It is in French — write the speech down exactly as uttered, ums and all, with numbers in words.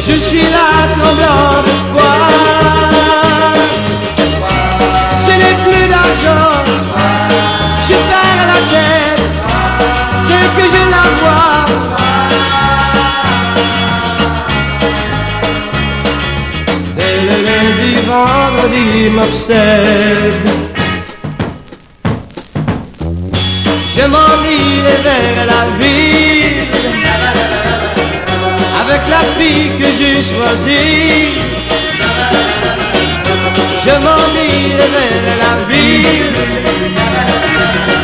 Je suis là tremblant d'espoir. Je n'ai plus d'argent, je perds la tête dès que je la vois. Et le lundi, vendredi m'obsède. Je m'ennuie vers la ville avec la fille que j'ai choisie. Je m'ennuie vers la ville